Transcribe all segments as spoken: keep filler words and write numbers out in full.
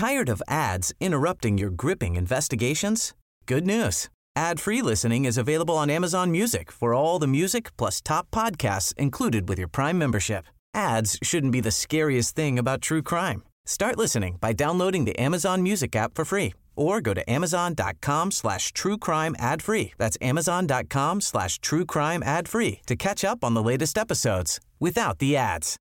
Tired of ads interrupting your gripping investigations? Good news. Ad-free listening is available on Amazon Music for all the music plus top podcasts included with your Prime membership. Ads shouldn't be the scariest thing about true crime. Start listening by downloading the Amazon Music app for free or go to amazon.com slash true crime ad free. That's amazon.com slash true crime ad free to catch up on the latest episodes without the ads.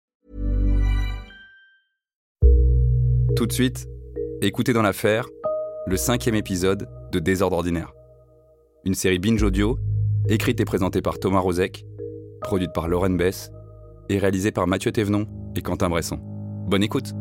Tout de suite, écoutez dans l'affaire le cinquième épisode de Désordre ordinaire. Une série binge audio, écrite et présentée par Thomas Rozek, produite par Lauren Bess et réalisée par Mathieu Thévenon et Quentin Bresson. Bonne écoute.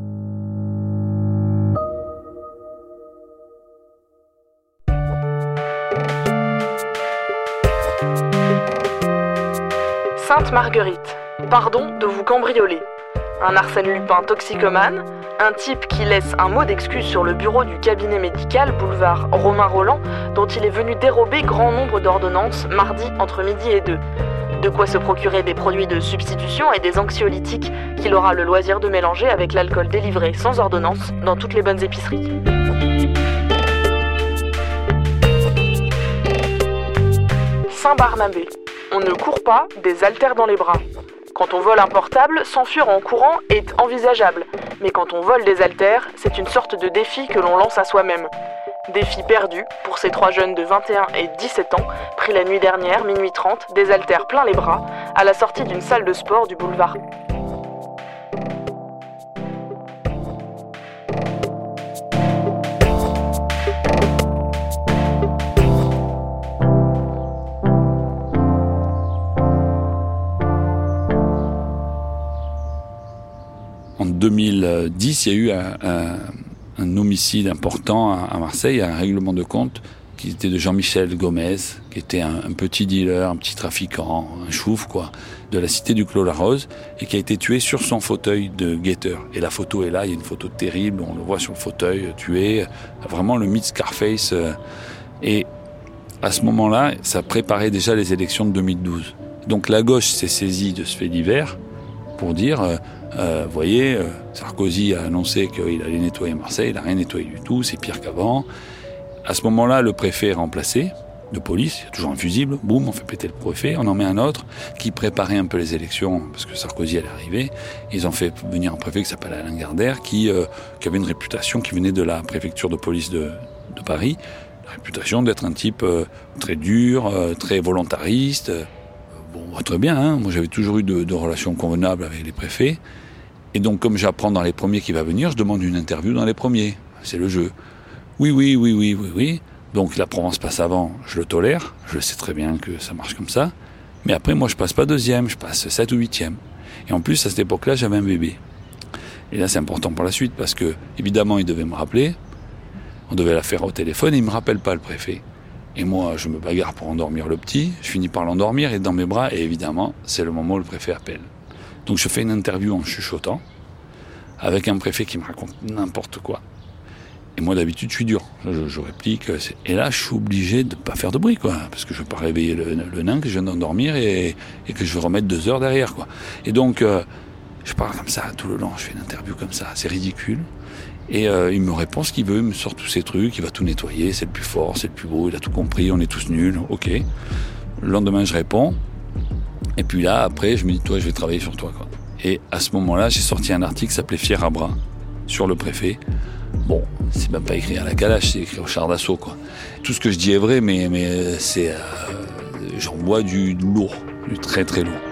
Sainte Marguerite, pardon de vous cambrioler. Un Arsène Lupin toxicomane, un type qui laisse un mot d'excuse sur le bureau du cabinet médical boulevard Romain Rolland, dont il est venu dérober grand nombre d'ordonnances mardi entre midi et deux. De quoi se procurer des produits de substitution et des anxiolytiques qu'il aura le loisir de mélanger avec l'alcool délivré sans ordonnance dans toutes les bonnes épiceries. Saint-Barnabé. On ne court pas des haltères dans les bras. Quand on vole un portable, s'enfuir en courant est envisageable. Mais quand on vole des haltères, c'est une sorte de défi que l'on lance à soi-même. Défi perdu pour ces trois jeunes de vingt et un et dix-sept ans, pris la nuit dernière, minuit trente, des haltères plein les bras, à la sortie d'une salle de sport du boulevard. En deux mille dix, il y a eu un, un, un homicide important à, à Marseille, un règlement de compte qui était de Jean-Michel Gomez, qui était un, un petit dealer, un petit trafiquant, un chouf, quoi, de la cité du Clos-la-Rose, et qui a été tué sur son fauteuil de guetteur. Et la photo est là, il y a une photo terrible, on le voit sur le fauteuil, tué, vraiment le mythe Scarface. Et à ce moment-là, ça préparait déjà les élections de deux mille douze. Donc la gauche s'est saisie de ce fait divers pour dire... Euh, Euh, vous voyez, euh, Sarkozy a annoncé qu'il allait nettoyer Marseille, il n'a rien nettoyé du tout, c'est pire qu'avant. À ce moment-là, le préfet est remplacé de police, il y a toujours un fusible, boum, on fait péter le préfet, on en met un autre qui préparait un peu les élections parce que Sarkozy allait arriver. Ils ont fait venir un préfet qui s'appelle Alain Gardère qui, euh, qui avait une réputation qui venait de la préfecture de police de, de Paris, la réputation d'être un type euh, très dur, euh, très volontariste. Euh, bon, très bien, hein, moi j'avais toujours eu de, de relations convenables avec les préfets. Et donc, comme j'apprends dans les premiers qui va venir, je demande une interview dans les premiers. C'est le jeu. Oui, oui, oui, oui, oui, oui. Donc, la Provence passe avant, je le tolère. Je sais très bien que ça marche comme ça. Mais après, moi, je passe pas deuxième, je passe sept ou huitième. Et en plus, à cette époque-là, j'avais un bébé. Et là, c'est important pour la suite parce que, évidemment, il devait me rappeler. On devait la faire au téléphone et il me rappelle pas, le préfet. Et moi, je me bagarre pour endormir le petit. Je finis par l'endormir et dans mes bras. Et évidemment, c'est le moment où le préfet appelle. Donc je fais une interview en chuchotant, avec un préfet qui me raconte n'importe quoi. Et moi d'habitude je suis dur, je, je réplique, et là je suis obligé de ne pas faire de bruit, quoi, parce que je ne veux pas réveiller le, le nain que je viens d'endormir et, et que je vais remettre deux heures derrière, quoi. Et donc euh, je parle comme ça tout le long, je fais une interview comme ça, c'est ridicule. Et euh, il me répond ce qu'il veut, il me sort tous ces trucs, il va tout nettoyer, c'est le plus fort, c'est le plus beau, il a tout compris, on est tous nuls, ok. Le lendemain je réponds. Et puis là, après, je me dis, toi, je vais travailler sur toi, quoi. Et à ce moment-là, j'ai sorti un article qui s'appelait Fier à bras sur le préfet. Bon, c'est même pas écrit à la calache, c'est écrit au char d'assaut, quoi. Tout ce que je dis est vrai, mais, mais c'est, euh, j'en bois du, du lourd, du très très lourd.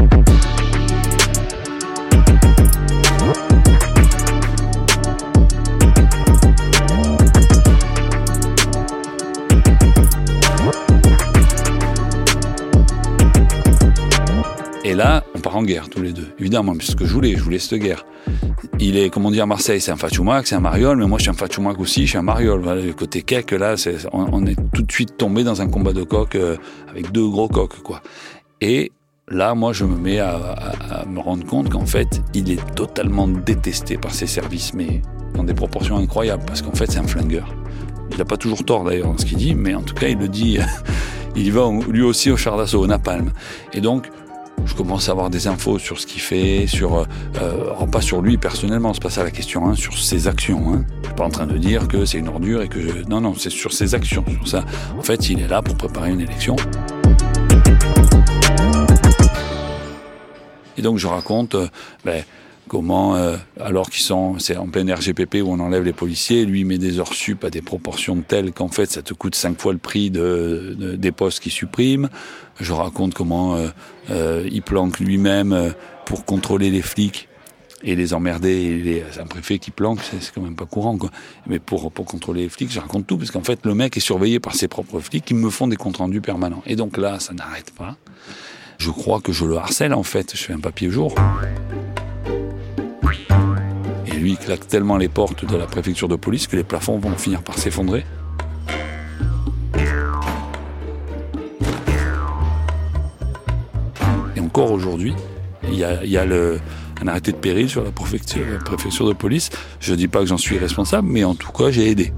Et là, on part en guerre tous les deux. Évidemment, c'est ce que je voulais, je voulais cette guerre. Il est, comme on dit à Marseille, c'est un Fatchoumac, c'est un Mariole, mais moi je suis un Fatchoumac aussi, je suis un Mariole. Voilà, le côté kek, là, c'est, on, on est tout de suite tombé dans un combat de coq euh, avec deux gros coqs, quoi. Et là, moi, je me mets à, à, à me rendre compte qu'en fait, il est totalement détesté par ses services, mais dans des proportions incroyables, parce qu'en fait, c'est un flingueur. Il n'a pas toujours tort, d'ailleurs, dans ce qu'il dit, mais en tout cas, il le dit, il y va lui aussi au char d'assaut, au napalm. Et donc, Je commence à avoir des infos sur ce qu'il fait, sur euh, alors pas sur lui personnellement, c'est pas ça la question, hein, sur ses actions. Hein. Je suis pas en train de dire que c'est une ordure et que je... non non, c'est sur ses actions, sur ça. En fait, il est là pour préparer une élection. Et donc je raconte euh, ben, comment, euh, alors qu'ils sont, c'est en plein R G P P où on enlève les policiers, lui met des heures sup à des proportions telles qu'en fait ça te coûte cinq fois le prix de, de, des postes qu'il supprime. Je raconte comment euh, euh, il planque lui-même euh, pour contrôler les flics et les emmerder. Et les, c'est un préfet qui planque, c'est, c'est quand même pas courant, quoi. Mais pour, pour contrôler les flics, je raconte tout, parce qu'en fait le mec est surveillé par ses propres flics qui me font des comptes rendus permanents. Et donc là, ça n'arrête pas. Je crois que je le harcèle en fait, je fais un papier jour. Et lui, il claque tellement les portes de la préfecture de police que les plafonds vont finir par s'effondrer. Et encore aujourd'hui, il y a, il y a le, un arrêté de péril sur la préfecture, la préfecture de police. Je ne dis pas que j'en suis responsable, mais en tout cas, j'ai aidé.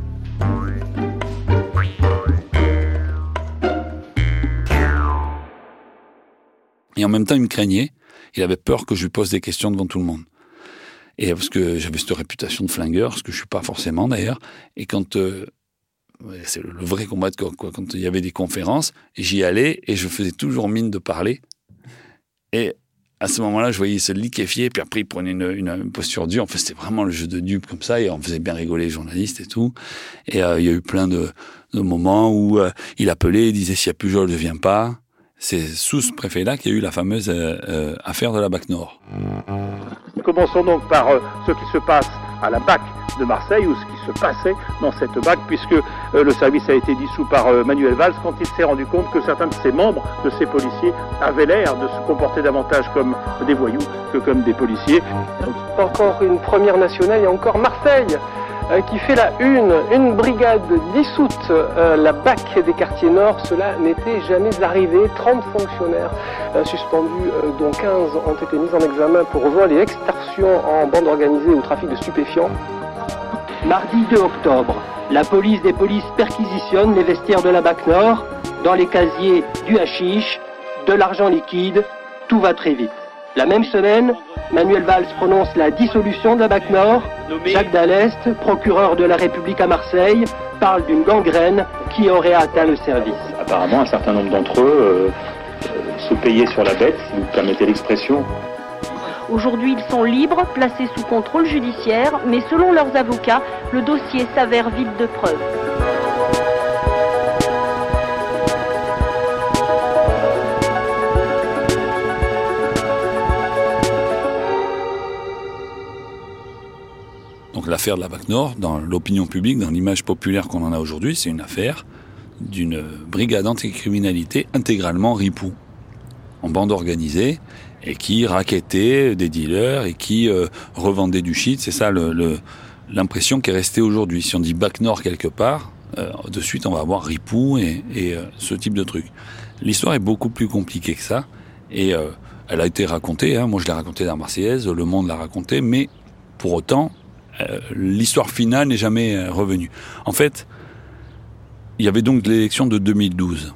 Et en même temps, il me craignait. Il avait peur que je lui pose des questions devant tout le monde. Et parce que j'avais cette réputation de flingueur, ce que je suis pas forcément d'ailleurs. Et quand euh, c'est le vrai combat de coq, quoi. Quand il y avait des conférences, j'y allais et je faisais toujours mine de parler. Et à ce moment-là, je voyais il se liquéfier, puis après il prenait une, une, une posture dure. Enfin, c'était vraiment le jeu de dupe comme ça, et on faisait bien rigoler les journalistes et tout. Et euh, il y a eu plein de, de moments où euh, il appelait, il disait s'il y a Pujol, je viens pas. C'est sous ce préfet-là qu'il y a eu la fameuse euh, euh, affaire de la B A C Nord. Commençons donc par euh, ce qui se passe à la B A C de Marseille, ou ce qui se passait dans cette B A C, puisque euh, le service a été dissous par euh, Manuel Valls quand il s'est rendu compte que certains de ses membres, de ses policiers, avaient l'air de se comporter davantage comme des voyous que comme des policiers. Encore une première nationale et encore Marseille euh, qui fait la une, une brigade dissoute, euh, la B A C des quartiers nord, cela n'était jamais arrivé. trente fonctionnaires euh, suspendus, euh, dont quinze ont été mis en examen pour vol et extorsion en bande organisée ou trafic de stupéfiants. Mardi deux octobre, la police des polices perquisitionne les vestiaires de la B A C Nord. Dans les casiers, du hashish, de l'argent liquide, tout va très vite. La même semaine, Manuel Valls prononce la dissolution de la B A C Nord. Jacques Dallest, procureur de la République à Marseille, parle d'une gangrène qui aurait atteint le service. Apparemment, un certain nombre d'entre eux euh, euh, se payaient sur la bête, si vous permettez l'expression. Aujourd'hui, ils sont libres, placés sous contrôle judiciaire, mais selon leurs avocats, le dossier s'avère vide de preuves. Donc l'affaire de la B A C Nord, dans l'opinion publique, dans l'image populaire qu'on en a aujourd'hui, c'est une affaire d'une brigade anticriminalité intégralement ripou, en bande organisée, et qui rackettait des dealers et qui euh, revendait du shit. C'est ça le, le, l'impression qui est restée aujourd'hui. Si on dit B A C Nord quelque part, euh, de suite on va avoir ripou et, et euh, ce type de truc. L'histoire est beaucoup plus compliquée que ça, et euh, elle a été racontée, hein, moi je l'ai racontée dans la Marseillaise, Le Monde l'a racontée, mais pour autant, euh, l'histoire finale n'est jamais euh, revenue. En fait, il y avait donc l'élection de deux mille douze,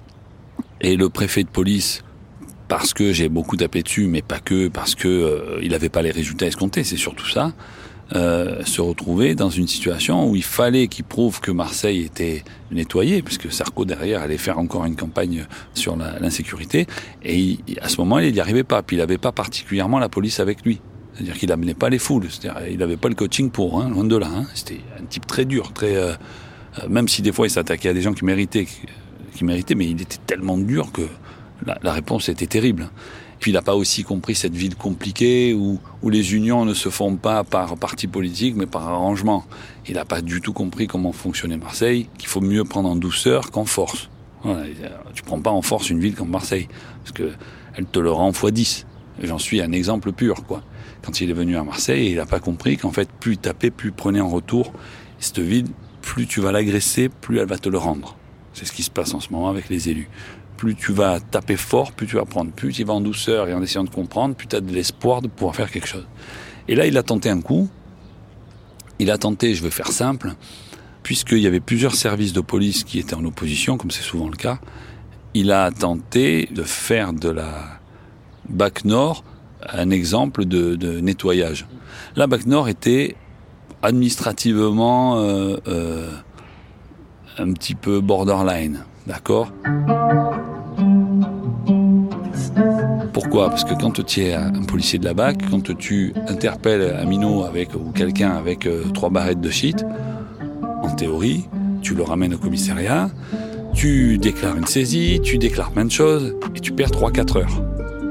et le préfet de police, parce que j'ai beaucoup tapé dessus, mais pas que, parce que euh, il n'avait pas les résultats escomptés, c'est surtout ça, euh, se retrouvait dans une situation où il fallait qu'il prouve que Marseille était nettoyée, puisque Sarko derrière allait faire encore une campagne sur la, l'insécurité, et il, à ce moment, il n'y arrivait pas, puis il n'avait pas particulièrement la police avec lui. C'est-à-dire qu'il n'amenait pas les foules, c'est-à-dire il n'avait pas le coaching pour, hein, loin de là. Hein. C'était un type très dur, très, euh, même si des fois il s'attaquait à des gens qui méritaient, qui, qui méritaient, mais il était tellement dur que La, la réponse était terrible. Puis il n'a pas aussi compris cette ville compliquée où, où les unions ne se font pas par parti politique mais par arrangement. Il n'a pas du tout compris comment fonctionnait Marseille, qu'il faut mieux prendre en douceur qu'en force. Voilà, tu prends pas en force une ville comme Marseille, parce que elle te le rend fois dix. J'en suis un exemple pur, quoi. Quand il est venu à Marseille, il n'a pas compris qu'en fait, plus il tapait, plus il prenait en retour. Et cette ville, plus tu vas l'agresser, plus elle va te le rendre. C'est ce qui se passe en ce moment avec les élus. Plus tu vas taper fort, plus tu vas prendre, plus tu vas en douceur et en essayant de comprendre, plus tu as de l'espoir de pouvoir faire quelque chose. Et là, il a tenté un coup. Il a tenté, je vais faire simple, puisqu'il y avait plusieurs services de police qui étaient en opposition, comme c'est souvent le cas, il a tenté de faire de la Bac Nord, un exemple de, de nettoyage. La Bac Nord était administrativement euh, euh, un petit peu borderline, d'accord ? Pourquoi ? Parce que quand tu es un policier de la B A C, quand tu interpelles un minot avec, ou quelqu'un avec euh, trois barrettes de shit, en théorie, tu le ramènes au commissariat, tu déclares une saisie, tu déclares plein de choses, et tu perds trois à quatre heures.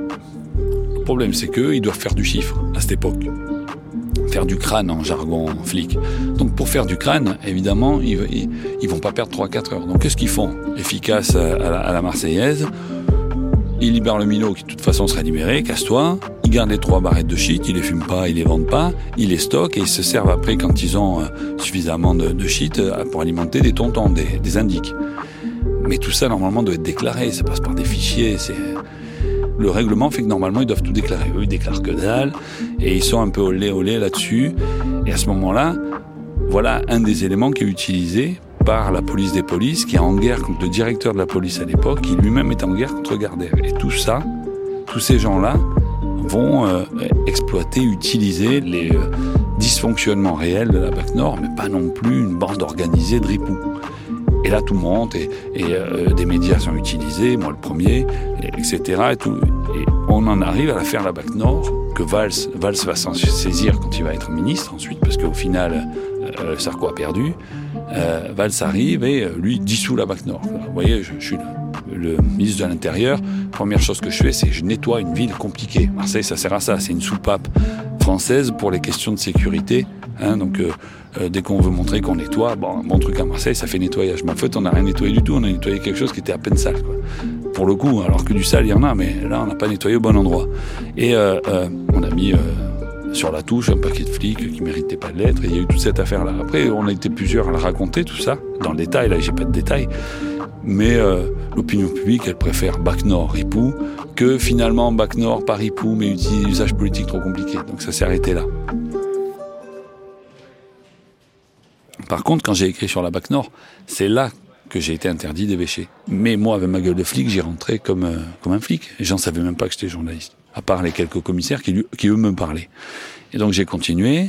Le problème, c'est qu'eux, ils doivent faire du chiffre, à cette époque. Faire du crâne en jargon flic. Donc pour faire du crâne, évidemment, ils, ils, ils vont pas perdre trois à quatre heures. Donc qu'est-ce qu'ils font ? Efficace à la, à la Marseillaise, ils libèrent le minot qui de toute façon sera libéré, casse-toi, ils gardent les trois barrettes de shit, ils les fument pas, ils les vendent pas, ils les stockent et ils se servent après quand ils ont euh, suffisamment de, de shit euh, pour alimenter des tontons, des, des indiques. Mais tout ça normalement doit être déclaré, ça passe par des fichiers, c'est... Le règlement fait que normalement ils doivent tout déclarer. Eux ils déclarent que dalle et ils sont un peu olé olé là-dessus. Et à ce moment-là, voilà un des éléments qui est utilisé par la police des polices, qui est en guerre contre le directeur de la police à l'époque, qui lui-même est en guerre contre Gardère. Et tout ça, tous ces gens-là vont euh, exploiter, utiliser les euh, dysfonctionnements réels de la B A C Nord, mais pas non plus une bande organisée de ripoux. Et là, tout monte, et, et euh, des médias sont utilisés, moi le premier, et, et cetera. Et, tout, et on en arrive à l'affaire la B A C Nord, que Valls, Valls va s'en saisir quand il va être ministre ensuite, parce qu'au final, euh, Sarko a perdu. Euh, Valls arrive et euh, lui dissout la B A C Nord. Vous voyez, je, je suis le, le ministre de l'Intérieur. Première chose que je fais, c'est que je nettoie une ville compliquée. Marseille, ça sert à ça. C'est une soupape française pour les questions de sécurité. Hein, donc, euh, euh, dès qu'on veut montrer qu'on nettoie, bon, un bon truc à Marseille, ça fait nettoyage. Mais en fait, on n'a rien nettoyé du tout. On a nettoyé quelque chose qui était à peine sale, quoi. Pour le coup, alors que du sale, il y en a, mais là, on n'a pas nettoyé au bon endroit. Et euh, euh, on a mis... Euh, sur la touche, un paquet de flics qui méritaient pas de l'être, et il y a eu toute cette affaire-là. Après, on a été plusieurs à la raconter, tout ça, dans le détail, là, j'ai pas de détails, mais euh, l'opinion publique, elle préfère B A C Nord, Ripoux, que finalement B A C Nord, pas Ripoux, mais usage politique trop compliqué. Donc ça s'est arrêté là. Par contre, quand j'ai écrit sur la B A C Nord, c'est là que j'ai été interdit d'évêcher. Mais moi, avec ma gueule de flic, j'y rentrais comme, euh, comme un flic. Les gens savaient même pas que j'étais journaliste, à part les quelques commissaires qui, lui, qui eux, me parlaient. Et donc, j'ai continué.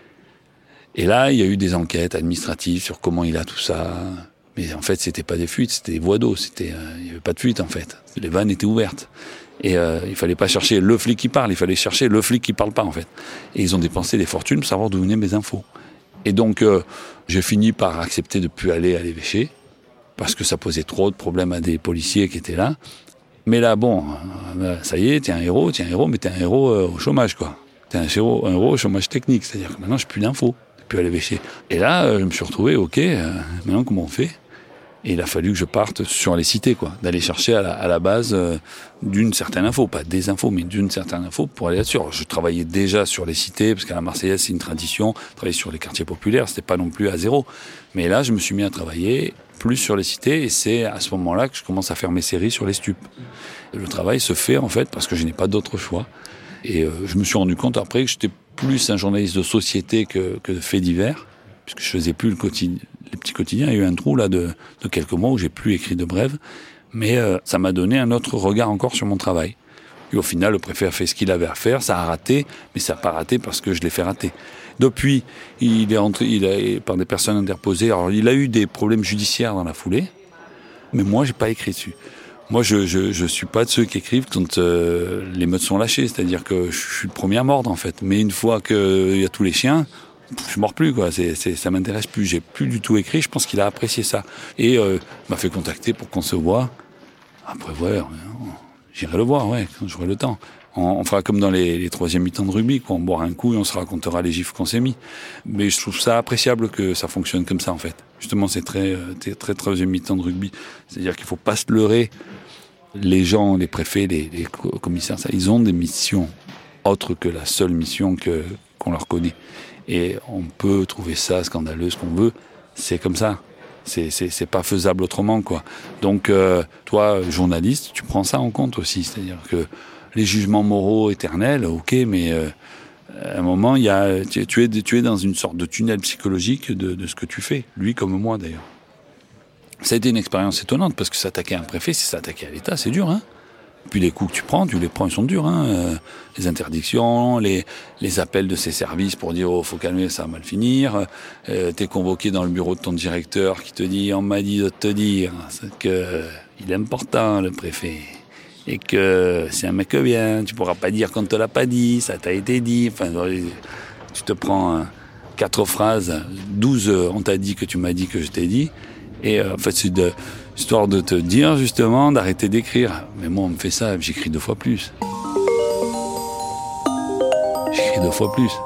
Et là, il y a eu des enquêtes administratives sur comment il a tout ça. Mais en fait, c'était pas des fuites, c'était des voies d'eau. C'était, euh, il y avait pas de fuite, en fait. Les vannes étaient ouvertes. Et euh, il fallait pas chercher le flic qui parle, il fallait chercher le flic qui parle pas, en fait. Et ils ont dépensé des fortunes pour savoir d'où venaient mes infos. Et donc, euh, j'ai fini par accepter de plus aller à l'évêché, parce que ça posait trop de problèmes à des policiers qui étaient là. Mais là, bon, ça y est, t'es un héros, t'es un héros, mais t'es un héros euh, au chômage, quoi. T'es un héros, un héros au chômage technique, c'est-à-dire que maintenant, j'ai plus d'infos, j'ai plus à l'évêché. Et là, euh, je me suis retrouvé, ok, euh, maintenant, comment on fait ? Et il a fallu que je parte sur les cités, quoi, d'aller chercher à la, à la base euh, d'une certaine info, pas des infos, mais d'une certaine info pour aller là-dessus. Alors, je travaillais déjà sur les cités, parce qu'à la Marseillaise, c'est une tradition, travailler sur les quartiers populaires, c'était pas non plus à zéro. Mais là, je me suis mis à travailler plus sur les cités, et c'est à ce moment-là que je commence à faire mes séries sur les stupes. Le travail se fait, en fait, parce que je n'ai pas d'autre choix. Et euh, je me suis rendu compte après que j'étais plus un journaliste de société que, que de faits divers, puisque je faisais plus le quotidien, les petits quotidiens. Il y a eu un trou là de, de quelques mois où j'ai plus écrit de brèves, mais euh, ça m'a donné un autre regard encore sur mon travail. Et au final, le préfet a fait ce qu'il avait à faire, ça a raté, mais ça n'a pas raté parce que je l'ai fait rater. Depuis, il est entré, il a, par des personnes interposées. Alors, il a eu des problèmes judiciaires dans la foulée, mais moi, j'ai pas écrit dessus. Moi, je, je, je suis pas de ceux qui écrivent quand euh, les meutes sont lâchées, c'est-à-dire que je suis le premier à mordre, en fait. Mais une fois qu'il y a tous les chiens, je mords plus, quoi. C'est, c'est, ça m'intéresse plus. J'ai plus du tout écrit. Je pense qu'il a apprécié ça. Et euh, il m'a fait contacter pour qu'on se voit. Après, ouais, j'irai le voir, ouais, quand j'aurai le temps. On, on fera comme dans les, les troisième mi-temps de rugby, quoi. On boira un coup et on se racontera les gifles qu'on s'est mis. Mais je trouve ça appréciable que ça fonctionne comme ça, en fait. Justement, c'est très, très, très troisième mi-temps de rugby. C'est-à-dire qu'il faut pas se leurrer. Les gens, les préfets, les, les commissaires, ça, ils ont des missions autres que la seule mission que, qu'on leur connaît. Et on peut trouver ça scandaleux, ce qu'on veut. C'est comme ça. C'est, c'est, c'est pas faisable autrement, quoi. Donc, euh, toi, journaliste, tu prends ça en compte aussi. C'est-à-dire que les jugements moraux éternels, ok, mais euh, à un moment, il y a, tu, tu, es, tu es dans une sorte de tunnel psychologique de, de ce que tu fais. Lui comme moi, d'ailleurs. Ça a été une expérience étonnante, parce que s'attaquer à un préfet, c'est s'attaquer à l'État, c'est dur, hein. Puis les coups que tu prends, tu les prends, ils sont durs. Hein. Euh, les interdictions, les, les appels de ces services pour dire « Oh, faut calmer, ça va mal finir euh, ». T'es convoqué dans le bureau de ton directeur qui te dit « On m'a dit de te dire que euh, il est important, le préfet. Et que c'est un mec bien, tu pourras pas dire qu'on te l'a pas dit, ça t'a été dit. » Enfin, tu te prends euh, quatre phrases, douze, on t'a dit que tu m'as dit que je t'ai dit. Et euh, en fait, c'est de... histoire de te dire, justement, d'arrêter d'écrire. Mais moi, on me fait ça, j'écris deux fois plus. J'écris deux fois plus.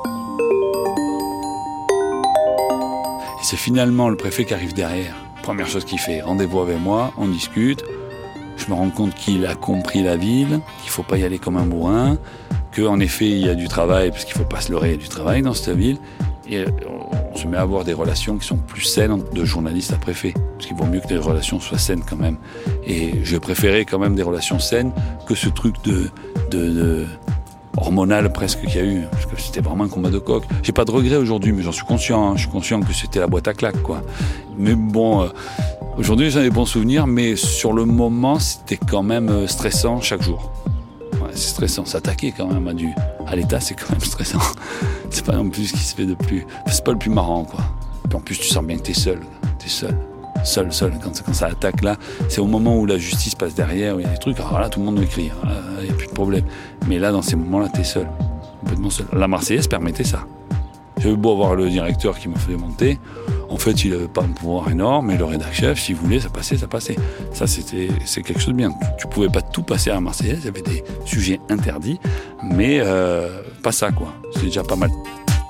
Et c'est finalement le préfet qui arrive derrière. Première chose qu'il fait, rendez-vous avec moi, on discute. Je me rends compte qu'il a compris la ville, qu'il ne faut pas y aller comme un bourrin, qu'en effet, il y a du travail, parce qu'il ne faut pas se leurrer, il y a du travail dans cette ville. Et on se met à avoir des relations qui sont plus saines de journaliste à préfet. Parce qu'il vaut mieux que les relations soient saines quand même. Et je préférais quand même des relations saines que ce truc de, de, de hormonal presque qu'il y a eu. Parce que c'était vraiment un combat de coq. J'ai pas de regrets aujourd'hui, mais j'en suis conscient. Hein. Je suis conscient que c'était la boîte à claques, quoi. Mais bon, euh, aujourd'hui j'en ai des bons souvenirs, mais sur le moment, c'était quand même stressant chaque jour. Ouais, c'est stressant. S'attaquer quand même à, du, à l'État, c'est quand même stressant. C'est pas non plus ce qui se fait de plus... Enfin, c'est pas le plus marrant, quoi. Puis en plus, tu sens bien que t'es seul. T'es seul. Seul, seul. Quand, quand ça attaque, là, c'est au moment où la justice passe derrière, où il y a des trucs, alors là, tout le monde crie. Il n'y a plus de problème. Mais là, dans ces moments-là, t'es seul. Complètement seul. La Marseillaise permettait ça. J'avais beau avoir le directeur qui me faisait monter. En fait, il n'avait pas un pouvoir énorme, mais le rédac chef, s'il voulait, ça passait, ça passait. Ça, c'était, c'est quelque chose de bien. Tu ne pouvais pas tout passer à la Marseillaise, il y avait des sujets interdits, mais euh, pas ça, quoi. C'est déjà pas mal.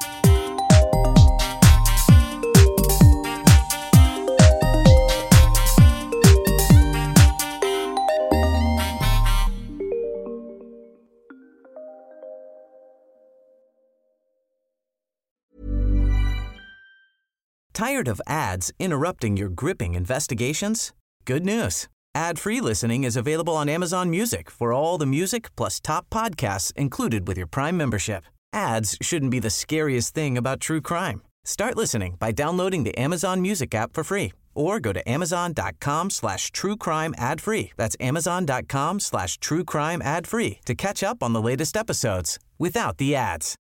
Tired of ads interrupting your gripping investigations? Good news. Ad-free listening is available on Amazon Music for all the music plus top podcasts included with your Prime membership. Ads shouldn't be the scariest thing about true crime. Start listening by downloading the Amazon Music app for free or go to amazon.com slash true crime ad free. That's amazon.com slash true crime ad free to catch up on the latest episodes without the ads.